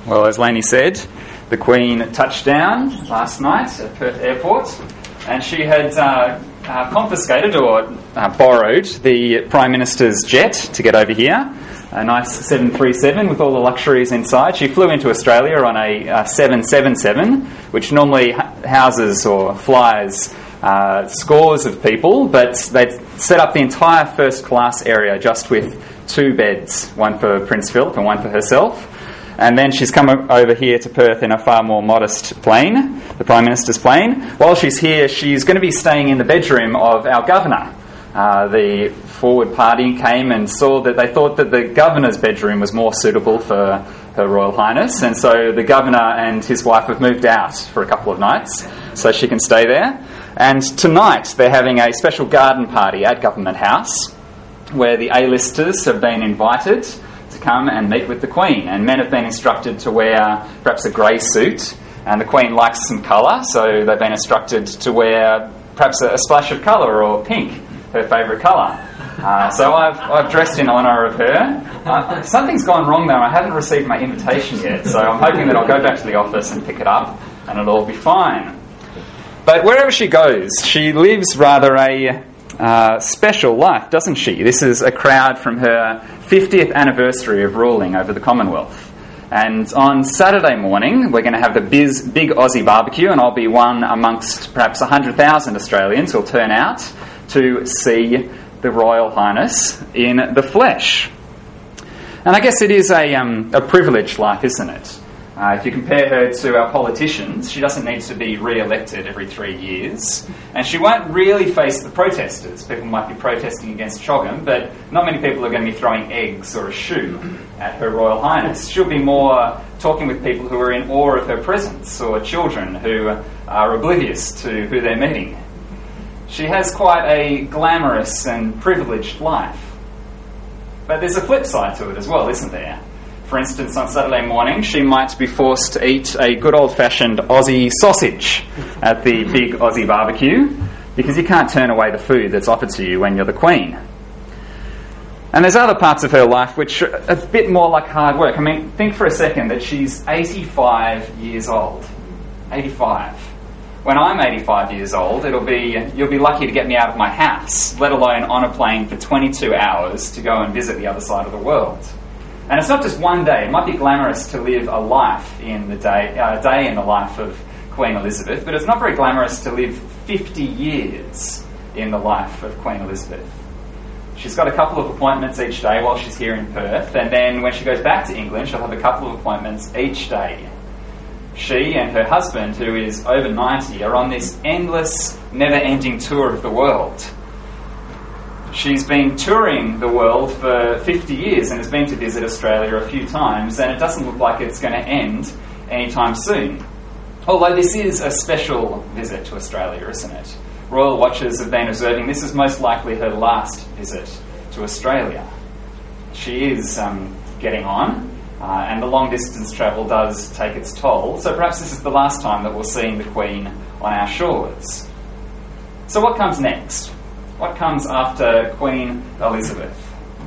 Well, as Lainey said, the Queen touched down last night at Perth Airport, and she had confiscated or borrowed the Prime Minister's jet to get over here, a nice 737 with all the luxuries inside. She flew into Australia on a 777, which normally houses or flies scores of people, but they'd set up the entire first-class area just with 2 beds, one for Prince Philip and one for herself. And then she's come over here to Perth in a far more modest plane, the Prime Minister's plane. While she's here, she's going to be staying in the bedroom of our Governor. The Forward Party came and saw that they thought that the Governor's bedroom was more suitable for Her Royal Highness, and so the Governor and his wife have moved out for a couple of nights so she can stay there. And tonight they're having a special garden party at Government House where the A-listers have been invited to come and meet with the Queen, and men have been instructed to wear perhaps a grey suit, and the Queen likes some colour, so they've been instructed to wear perhaps a splash of colour, or pink, her favourite colour. So I've dressed in honour of her. Something's gone wrong though, I haven't received my invitation yet, so I'm hoping that I'll go back to the office and pick it up and it'll all be fine. But wherever she goes, she lives rather a special life, doesn't she? This is a crowd from her 50th anniversary of ruling over the Commonwealth. And on Saturday morning, we're going to have the big Aussie barbecue, and I'll be one amongst perhaps 100,000 Australians who'll turn out to see the Royal Highness in the flesh. And I guess it is a privileged life, isn't it? If you compare her to our politicians, she doesn't need to be re-elected every 3 years, and she won't really face the protesters. People might be protesting against CHOGM, but not many people are going to be throwing eggs or a shoe at Her Royal Highness. She'll be more talking with people who are in awe of her presence, or children who are oblivious to who they're meeting. She has quite a glamorous and privileged life. But there's a flip side to it as well, isn't there? For instance, on Saturday morning, she might be forced to eat a good old-fashioned Aussie sausage at the big Aussie barbecue, because you can't turn away the food that's offered to you when you're the Queen. And there's other parts of her life which are a bit more like hard work. I mean, think for a second that she's 85 years old. 85. When I'm 85 years old, you'll be lucky to get me out of my house, let alone on a plane for 22 hours to go and visit the other side of the world. And it's not just one day. It might be glamorous to live a life in a day in the life of Queen Elizabeth, but it's not very glamorous to live 50 years in the life of Queen Elizabeth. She's got a couple of appointments each day while she's here in Perth, and then when she goes back to England, she'll have a couple of appointments each day. She and her husband, who is over 90, are on this endless, never-ending tour of the world. She's been touring the world for 50 years and has been to visit Australia a few times, and it doesn't look like it's going to end anytime soon. Although this is a special visit to Australia, isn't it? Royal watchers have been observing this is most likely her last visit to Australia. She is getting on, and the long-distance travel does take its toll, so perhaps this is the last time that we'll see the Queen on our shores. So what comes next? What comes after Queen Elizabeth?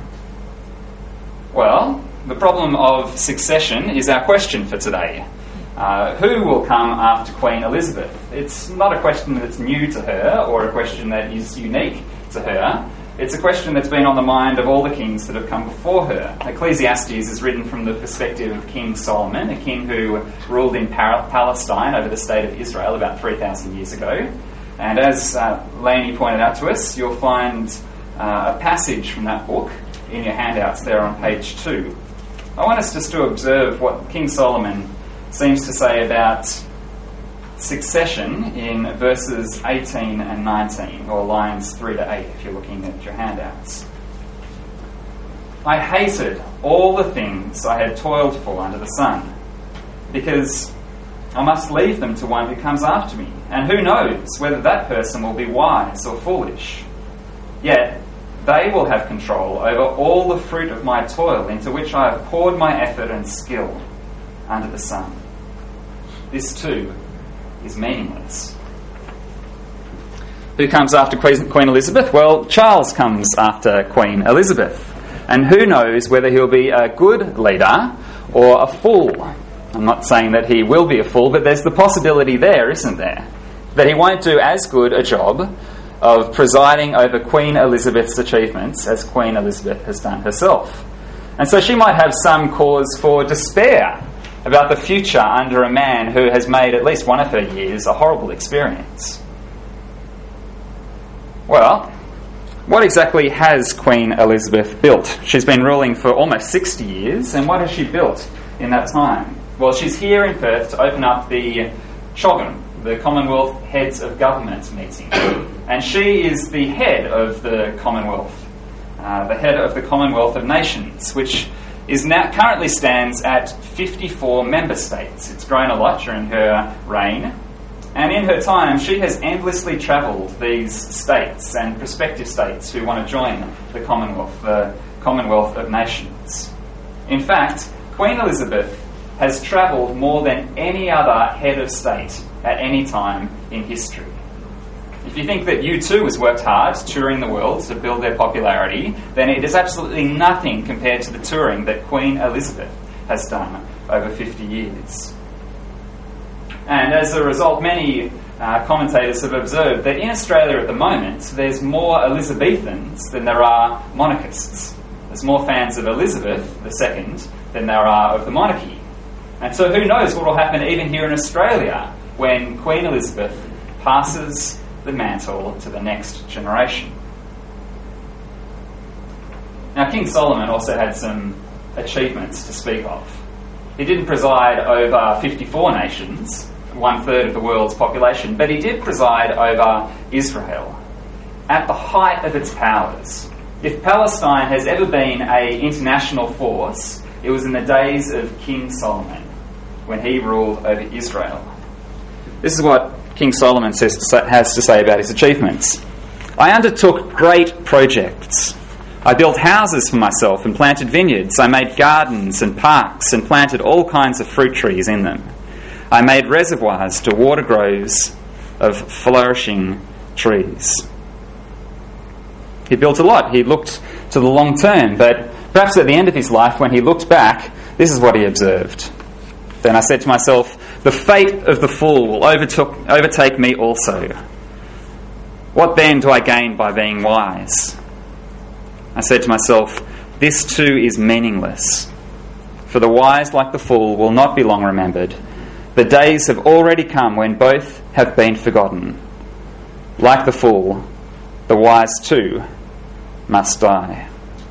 Well, the problem of succession is our question for today. Who will come after Queen Elizabeth? It's not a question that's new to her or a question that is unique to her. It's a question that's been on the mind of all the kings that have come before her. Ecclesiastes is written from the perspective of King Solomon, a king who ruled in Palestine over the state of Israel about 3,000 years ago. And as Lainey pointed out to us, you'll find a passage from that book in your handouts there on page 2. I want us just to observe what King Solomon seems to say about succession in verses 18 and 19, or lines 3 to 8 if you're looking at your handouts. I hated all the things I had toiled for under the sun, because I must leave them to one who comes after me, and who knows whether that person will be wise or foolish. Yet they will have control over all the fruit of my toil, into which I have poured my effort and skill under the sun. This too is meaningless. Who comes after Queen Elizabeth? Well, Charles comes after Queen Elizabeth. And who knows whether he'll be a good leader or a fool I'm not saying that he will be a fool, but there's the possibility there, isn't there? That he won't do as good a job of presiding over Queen Elizabeth's achievements as Queen Elizabeth has done herself. And so she might have some cause for despair about the future under a man who has made at least one of her years a horrible experience. Well, what exactly has Queen Elizabeth built? She's been ruling for almost 60 years, and what has she built in that time? Well, she's here in Perth to open up the CHOGM, the Commonwealth Heads of Government meeting. And she is the head of the Commonwealth, the head of the Commonwealth of Nations, which is now currently stands at 54 member states. It's grown a lot during her reign. And in her time, she has endlessly travelled these states and prospective states who want to join the Commonwealth of Nations. In fact, Queen Elizabeth has travelled more than any other head of state at any time in history. If you think that U2 has worked hard touring the world to build their popularity, then it is absolutely nothing compared to the touring that Queen Elizabeth has done over 50 years. And as a result, many commentators have observed that in Australia at the moment, there's more Elizabethans than there are monarchists. There's more fans of Elizabeth II than there are of the monarchy. And so who knows what will happen even here in Australia when Queen Elizabeth passes the mantle to the next generation. Now, King Solomon also had some achievements to speak of. He didn't preside over 54 nations, 1/3 of the world's population, but he did preside over Israel at the height of its powers. If Palestine has ever been an international force, it was in the days of King Solomon, when he ruled over Israel. This is what King Solomon has to say about his achievements. I undertook great projects. I built houses for myself and planted vineyards. I made gardens and parks and planted all kinds of fruit trees in them. I made reservoirs to water groves of flourishing trees. He built a lot. He looked to the long term, but perhaps at the end of his life, when he looked back, this is what he observed. Then I said to myself, the fate of the fool will overtake me also. What then do I gain by being wise? I said to myself, this too is meaningless. For the wise, like the fool, will not be long remembered. The days have already come when both have been forgotten. Like the fool, the wise too must die.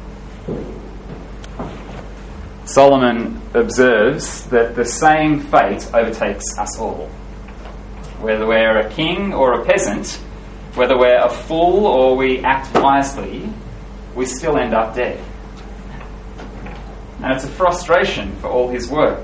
Solomon observes that the same fate overtakes us all. Whether we're a king or a peasant, whether we're a fool or we act wisely, we still end up dead. And it's a frustration for all his work.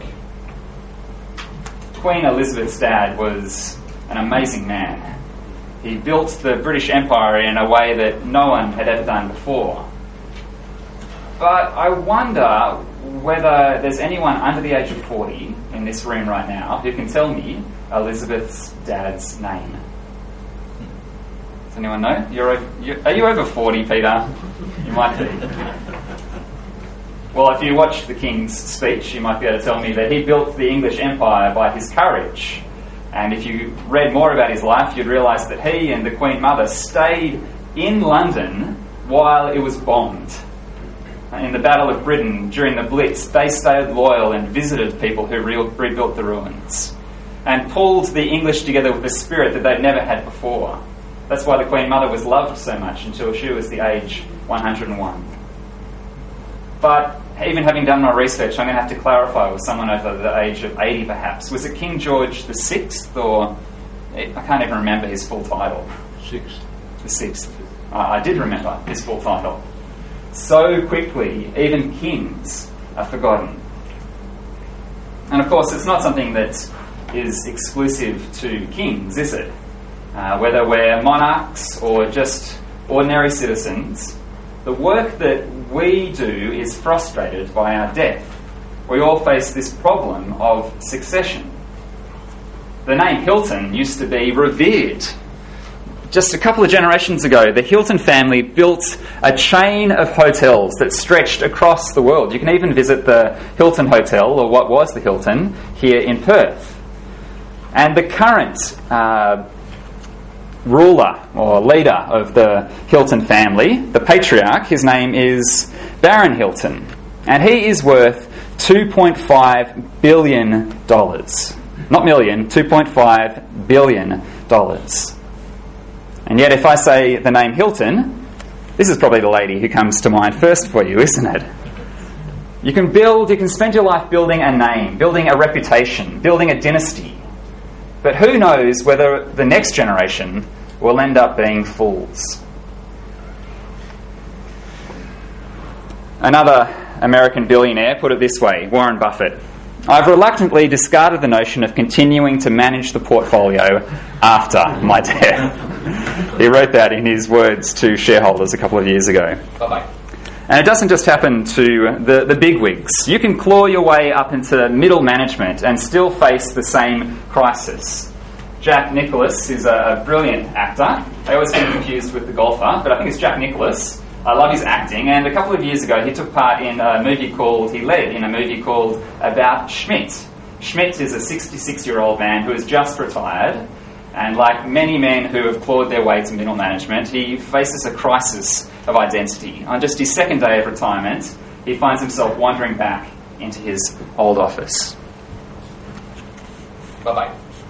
Queen Elizabeth's dad was an amazing man. He built the British Empire in a way that no one had ever done before. But I wonder whether there's anyone under the age of 40 in this room right now who can tell me Elizabeth's dad's name. Does anyone know? Are you over 40, Peter? You might be. Well, if you watched the King's speech, you might be able to tell me that he built the English Empire by his courage. And if you read more about his life, you'd realise that he and the Queen Mother stayed in London while it was bombed. In the Battle of Britain, during the Blitz, they stayed loyal and visited people who rebuilt the ruins and pulled the English together with a spirit that they'd never had before. That's why the Queen Mother was loved so much until she was the age 101. But even having done my research, I'm going to have to clarify with someone over the age of 80 perhaps. Was it King George VI, or I can't even remember his full title? The sixth. I did remember his full title. So quickly, even kings are forgotten. And of course, it's not something that is exclusive to kings, is it? Whether we're monarchs or just ordinary citizens, the work that we do is frustrated by our death. We all face this problem of succession. The name Hilton used to be revered just a couple of generations ago, the Hilton family built a chain of hotels that stretched across the world. You can even visit the Hilton Hotel, or what was the Hilton, here in Perth. And the current ruler or leader of the Hilton family, the patriarch, his name is Baron Hilton, and he is worth $2.5 billion. Not million, $2.5 billion. And yet if I say the name Hilton, this is probably the lady who comes to mind first for you, isn't it? You can spend your life building a name, building a reputation, building a dynasty. But who knows whether the next generation will end up being fools. Another American billionaire put it this way, Warren Buffett: "I've reluctantly discarded the notion of continuing to manage the portfolio after my death." He wrote that in his words to shareholders a couple of years ago. Bye-bye. And it doesn't just happen to the bigwigs. You can claw your way up into middle management and still face the same crisis. Jack Nicklaus is a brilliant actor. I always get confused with the golfer, but I think it's Jack Nicklaus. I love his acting, and a couple of years ago he took part in a movie called About Schmidt. Schmidt is a 66-year-old man who has just retired, and like many men who have clawed their way to middle management, he faces a crisis of identity. On just his second day of retirement, he finds himself wandering back into his old office. Bye-bye.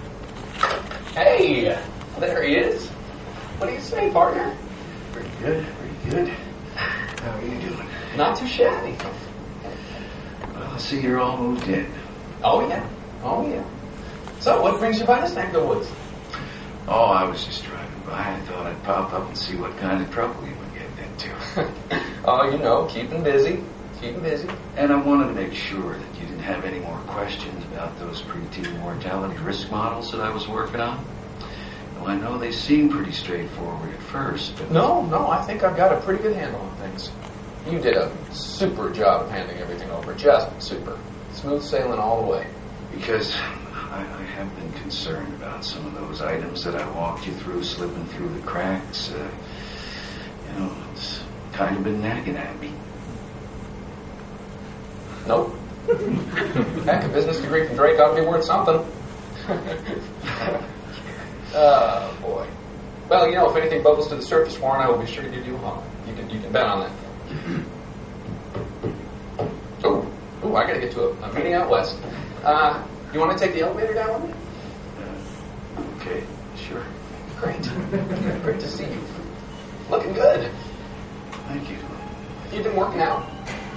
Hey, there he is. What do you say, partner? Pretty good, pretty good. How are you doing? Not too shabby. Well, I see you're all moved in. Oh, yeah. So, what brings you by this neck of the woods? Oh, I was just driving by. I thought I'd pop up and see what kind of trouble you were getting into. Oh, keeping busy. And I wanted to make sure that you didn't have any more questions about those preteen mortality risk models that I was working on. Well, I know they seem pretty straightforward at first, but... No, I think I've got a pretty good handle on things. You did a super job of handing everything over. Just super. Smooth sailing all the way. Because I have been concerned about some of those items that I walked you through, slipping through the cracks. It's kind of been nagging at me. Nope. Heck, a business degree from Drake ought to be worth something. Oh, boy. Well, if anything bubbles to the surface, Warren, I will be sure to give you a holler. You can bet on that. Oh, I gotta get to a meeting out west. You want to take the elevator down with me? Okay, sure. Great. Great to see you. Looking good. Thank you. You've been working out?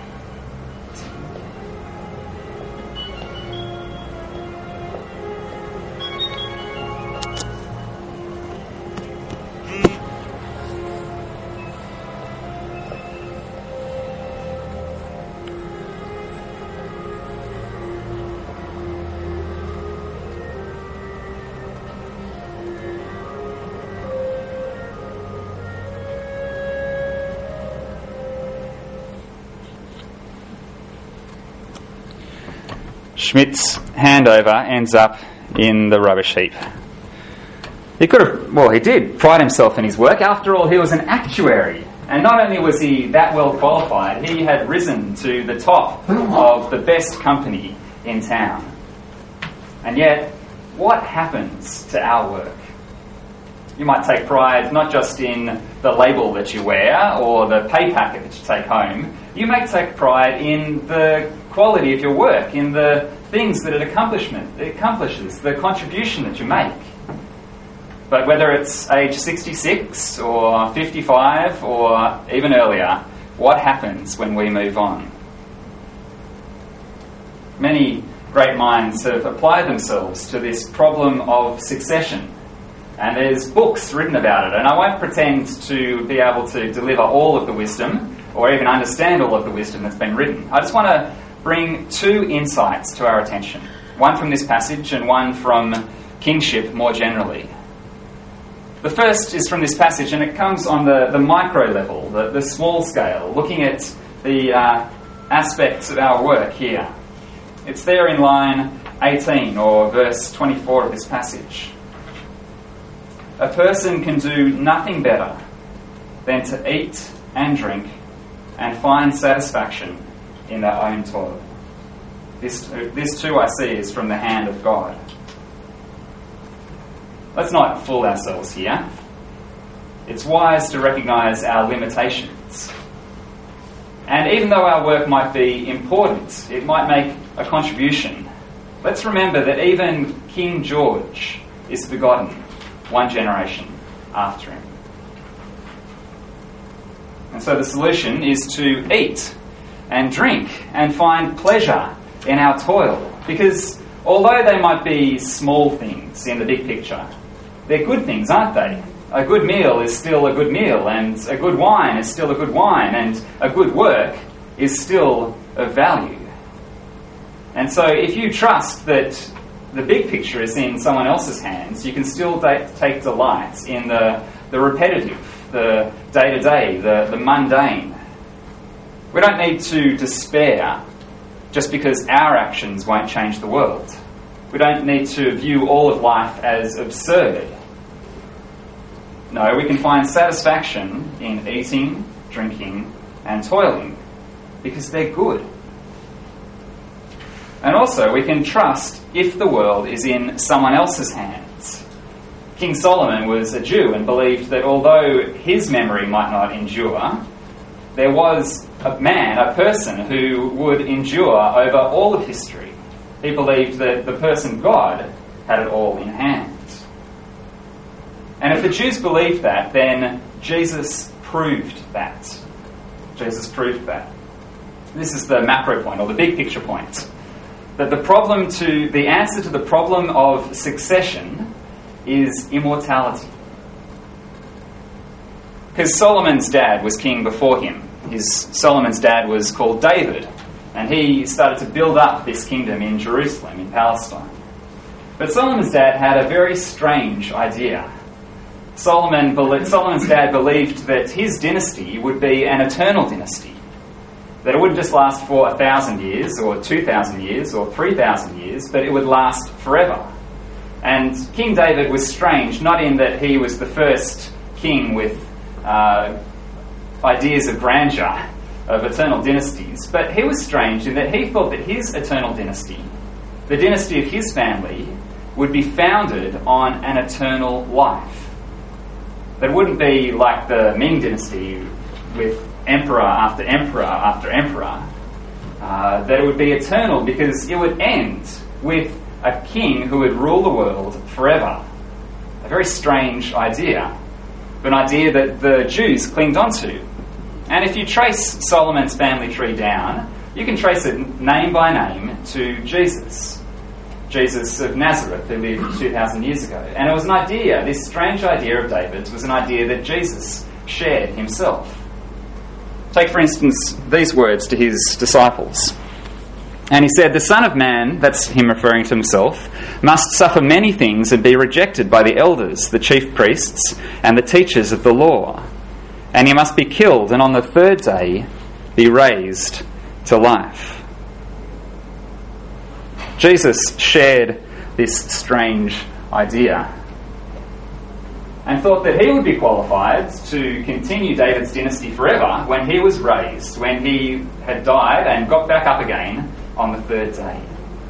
Schmidt's handover ends up in the rubbish heap. He did pride himself in his work. After all, he was an actuary. And not only was he that well qualified, he had risen to the top of the best company in town. And yet, what happens to our work? You might take pride not just in the label that you wear or the pay packet that you take home. You may take pride in the quality of your work, in the things that it accomplishes, the contribution that you make. But whether it's age 66 or 55 or even earlier, what happens when we move on? Many great minds have applied themselves to this problem of succession. And there's books written about it. And I won't pretend to be able to deliver all of the wisdom or even understand all of the wisdom that's been written. I just want to bring two insights to our attention. One from this passage and one from kingship more generally. The first is from this passage, and it comes on the micro level, the small scale, looking at the aspects of our work here. It's there in line 18 or verse 24 of this passage. a person can do nothing better than to eat and drink and find satisfaction in their own toil. This too I see is from the hand of God. Let's not fool ourselves here. It's wise to recognise our limitations. And even though our work might be important, it might make a contribution, let's remember that even King George is forgotten one generation after him. And so the solution is to eat and drink and find pleasure in our toil. Because although they might be small things in the big picture, they're good things, aren't they? A good meal is still a good meal, and a good wine is still a good wine, and a good work is still of value. And so if you trust that the big picture is in someone else's hands, you can still take delight in the repetitive, the day-to-day, the mundane. We don't need to despair just because our actions won't change the world. We don't need to view all of life as absurd. No, we can find satisfaction in eating, drinking, and toiling because they're good. And also, we can trust if the world is in someone else's hands. King Solomon was a Jew and believed that although his memory might not endure, there was a person who would endure over all of history. He believed that the person God had it all in hand. And if the Jews believed that, then Jesus proved that. Jesus proved that. This is the macro point, or the big picture point. That the answer to the problem of succession is immortality. Because Solomon's dad was king before him. Solomon's dad was called David, and he started to build up this kingdom in Jerusalem, in Palestine. But Solomon's dad had a very strange idea. Solomon's dad believed that his dynasty would be an eternal dynasty. That it wouldn't just last for 1,000 years, or 2,000 years, or 3,000 years, but it would last forever. And King David was strange, not in that he was the first king with ideas of grandeur, of eternal dynasties, but he was strange in that he thought that his eternal dynasty, the dynasty of his family, would be founded on an eternal life. That wouldn't be like the Ming dynasty with emperor after emperor after emperor. That it would be eternal because it would end with a king who would rule the world forever. A very strange idea, but an idea that the Jews clinged onto. And if you trace Solomon's family tree down, you can trace it name by name to Jesus. Jesus of Nazareth, who lived 2,000 years ago. And it was an idea, this strange idea of David's was an idea that Jesus shared himself. Take, for instance, these words to his disciples. And he said, "The Son of Man," that's him referring to himself, "must suffer many things and be rejected by the elders, the chief priests, and the teachers of the law. And he must be killed, and on the third day be raised to life." Jesus shared this strange idea and thought that he would be qualified to continue David's dynasty forever when he was raised, when he had died and got back up again on the third day.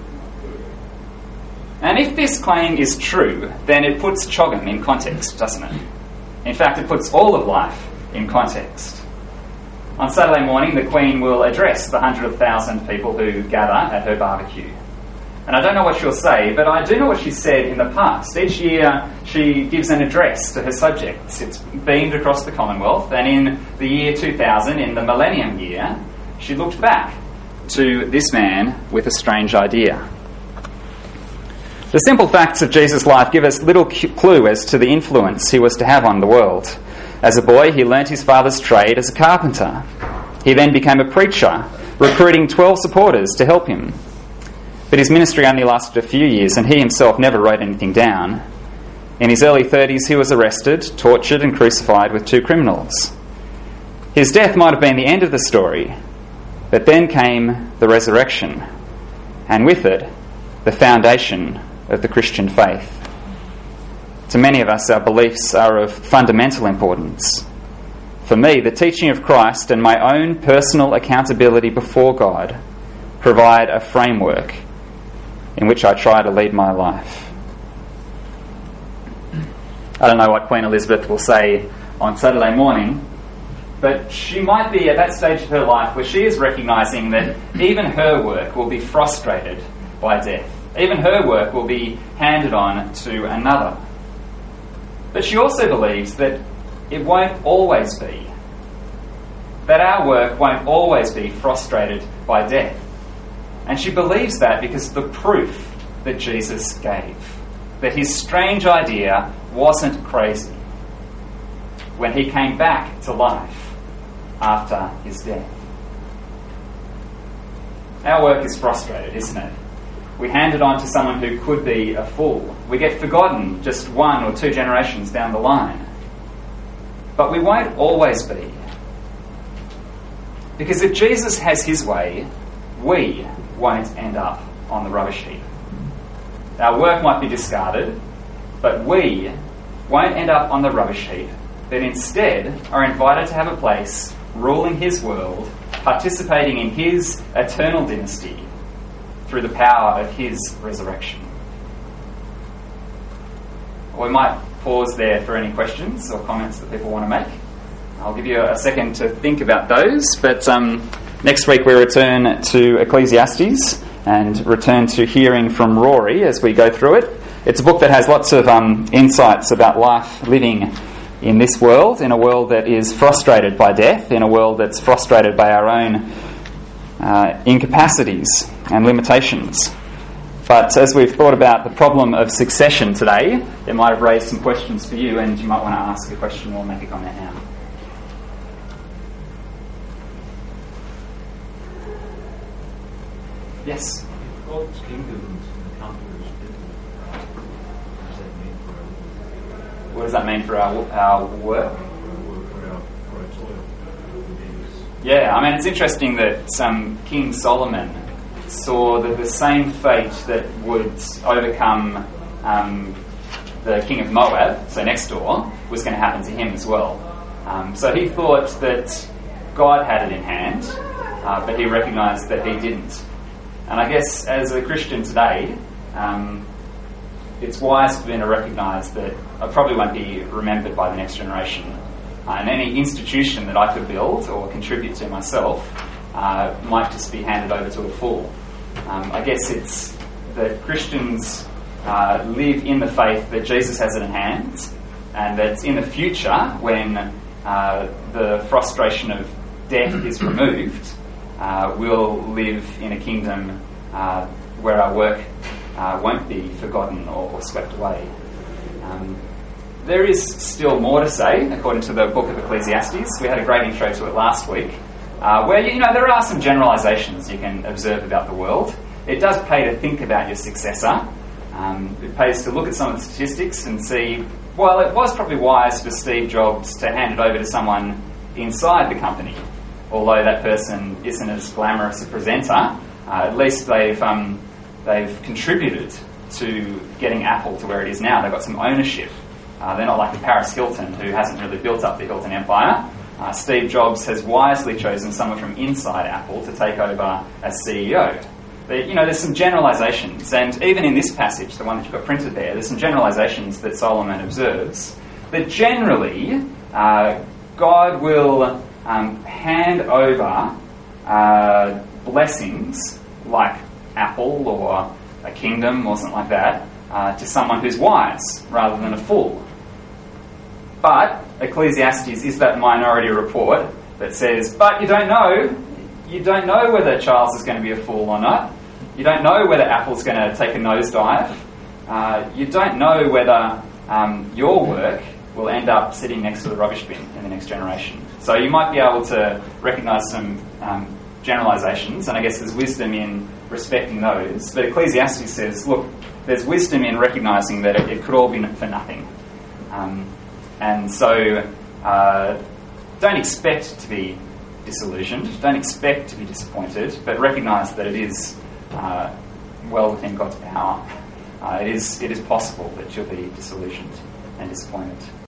And if this claim is true, then it puts Choggum in context, doesn't it? In fact, it puts all of life in context. On Saturday morning, the Queen will address the 100,000 people who gather at her barbecue. And I don't know what she'll say, but I do know what she said in the past. Each year she gives an address to her subjects. It's beamed across the Commonwealth, and in the year 2000, in the millennium year, she looked back to this man with a strange idea. The simple facts of Jesus' life give us little clue as to the influence he was to have on the world. As a boy, he learnt his father's trade as a carpenter. He then became a preacher, recruiting 12 supporters to help him. But his ministry only lasted a few years, and he himself never wrote anything down. In his early 30s, he was arrested, tortured, and crucified with 2 criminals. His death might have been the end of the story, but then came the resurrection, and with it, the foundation of the Christian faith. To many of us, our beliefs are of fundamental importance. For me, the teaching of Christ and my own personal accountability before God provide a framework in which I try to lead my life. I don't know what Queen Elizabeth will say on Saturday morning, but she might be at that stage of her life where she is recognising that even her work will be frustrated by death. Even her work will be handed on to another. But she also believes that it won't always be. That our work won't always be frustrated by death. And she believes that because of the proof that Jesus gave. That his strange idea wasn't crazy when he came back to life after his death. Our work is frustrated, isn't it? We hand it on to someone who could be a fool. We get forgotten just 1 or 2 generations down the line. But we won't always be. Because if Jesus has his way, we won't end up on the rubbish heap. Our work might be discarded, but we won't end up on the rubbish heap, but instead are invited to have a place ruling his world, participating in his eternal dynasty through the power of his resurrection. We might pause there for any questions or comments that people want to make. I'll give you a second to think about those, but next week we return to Ecclesiastes and return to hearing from Rory as we go through it. It's a book that has lots of insights about life living in this world, in a world that is frustrated by death, in a world that's frustrated by our own incapacities and limitations. But as we've thought about the problem of succession today, it might have raised some questions for you, and you might want to ask a question or make a comment now. Yes? If God's kingdom encompassed what does that mean for our What does that mean for our work? for our toil? Yeah, I mean, it's interesting that King Solomon saw that the same fate that would overcome the king of Moab, so next door, was going to happen to him as well. So he thought that God had it in hand, but he recognised that he didn't. And I guess as a Christian today, it's wise for me to recognise that I probably won't be remembered by the next generation. And any institution that I could build or contribute to myself might just be handed over to a fool. I guess it's that Christians live in the faith that Jesus has it in hand, and that in the future, when the frustration of death is removed, we'll live in a kingdom where our work won't be forgotten or swept away. There is still more to say, according to the book of Ecclesiastes. We had a great intro to it last week, where there are some generalisations you can observe about the world. It does pay to think about your successor. It pays to look at some of the statistics and see, well, it was probably wise for Steve Jobs to hand it over to someone inside the company. Although that person isn't as glamorous a presenter, at least they've contributed to getting Apple to where it is now. They've got some ownership. They're not like the Paris Hilton, who hasn't really built up the Hilton empire. Steve Jobs has wisely chosen someone from inside Apple to take over as CEO. There's some generalisations, and even in this passage, the one that you've got printed there's some generalisations that Solomon observes, that generally God will hand over blessings like Apple or a kingdom or something like that to someone who's wise rather than a fool. But Ecclesiastes is that minority report that says, but you don't know whether Charles is going to be a fool or not. You don't know whether Apple's going to take a nosedive. You don't know whether your work will end up sitting next to the rubbish bin in the next generation. So you might be able to recognise some generalisations, and I guess there's wisdom in respecting those. But Ecclesiastes says, look, there's wisdom in recognising that it could all be for nothing. And so don't expect to be disillusioned, don't expect to be disappointed, but recognise that it is well within God's power. It is possible that you'll be disillusioned. and disappointed.